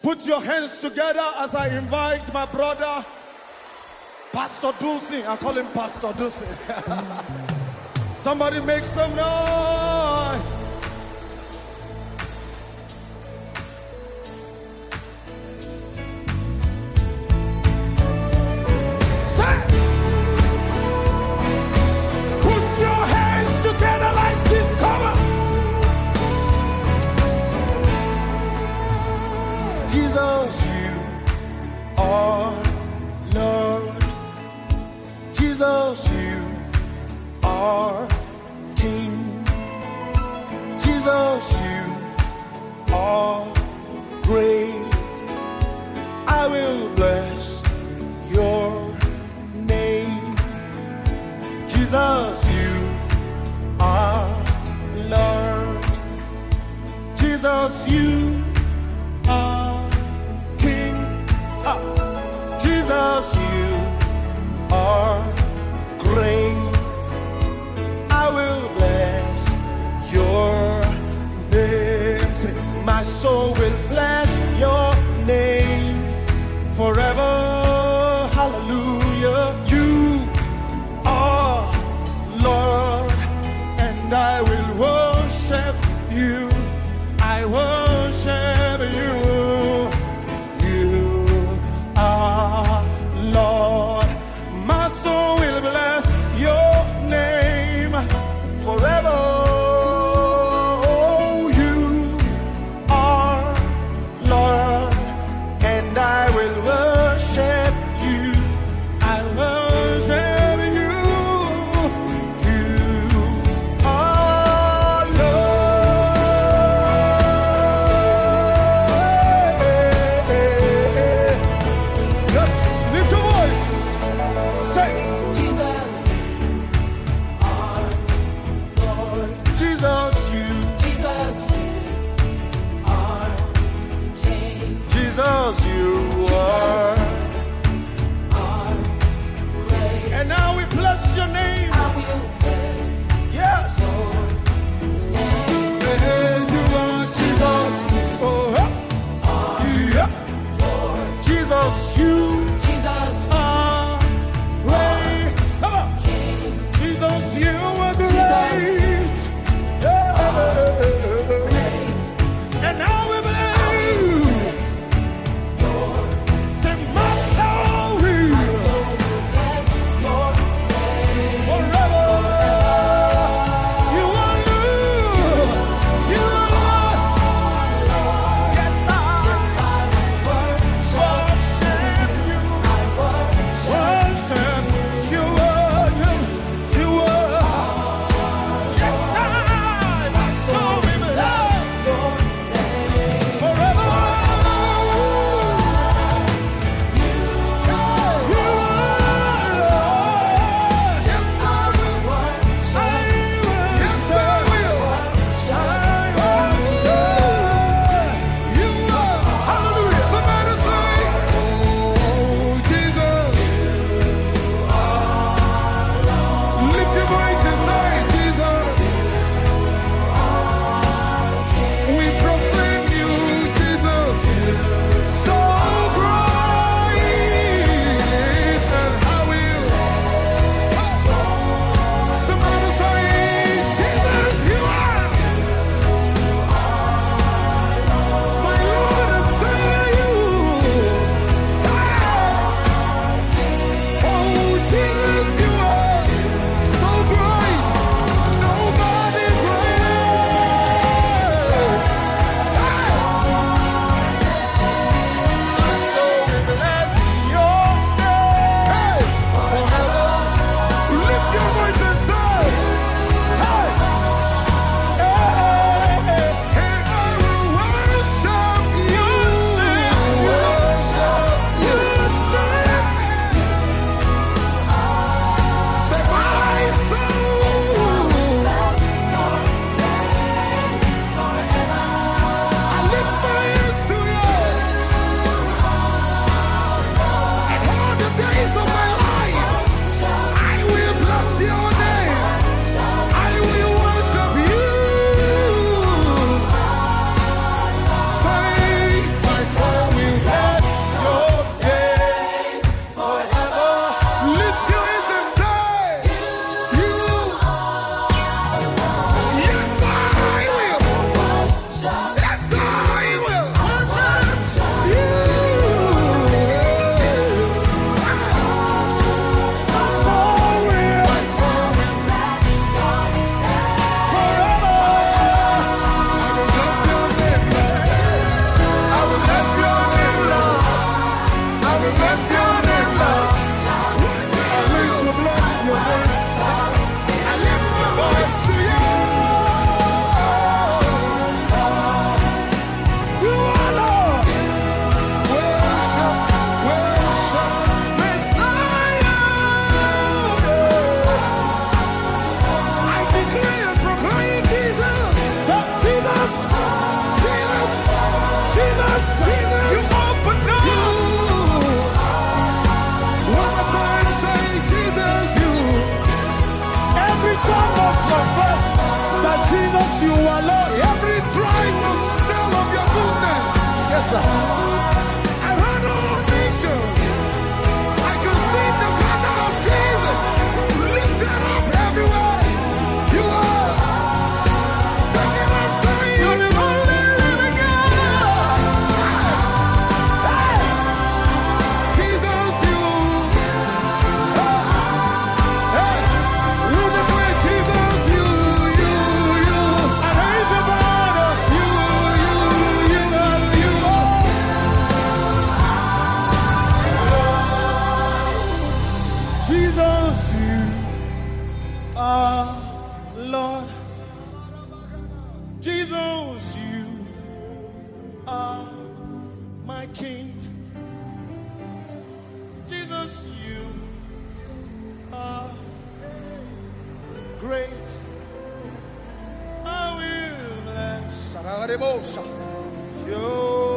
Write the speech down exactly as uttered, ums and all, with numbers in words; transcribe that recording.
Put your hands together as I invite my brother, Pastor Dunsin. I call him Pastor Dunsin. Somebody make some noise. Put your hands together like this. Come on. Jesus, you are Lord. Jesus, you are King. Jesus, you are great. I will bless your name. Jesus, you are Lord. Jesus, you are King. Ah. Jesus, you are great. I will bless your name. Say, my soul will bless your name forever. Hallelujah. You are Lord, and I will worship you. I worship you. You are Lord. My soul will bless your name forever. Oh, you are Lord, and I will worship you. I worship you. You are Lord. Yes, lift your voice. Say, Jesus, you are Lord. Jesus, you. Jesus, you are King. Jesus, you are. Are great. And now we bless your name. I will bless Yes. your name. And you are Jesus. Oh, yeah. Lord. Jesus, you Jesus, are great. Summer. King. Jesus, you are great. Great. And now we bless. Bless your nations. Around all nations. I can see the banner of Jesus lifted up everywhere. You are. Take it up, say you're the only living God. Hey. Jesus, you. Hey. We just say Jesus, you, you, you. I raise your banner. You, you, you, you, you. Jesus, you are Lord. Jesus, you are my King. Jesus, you are great. I will bless your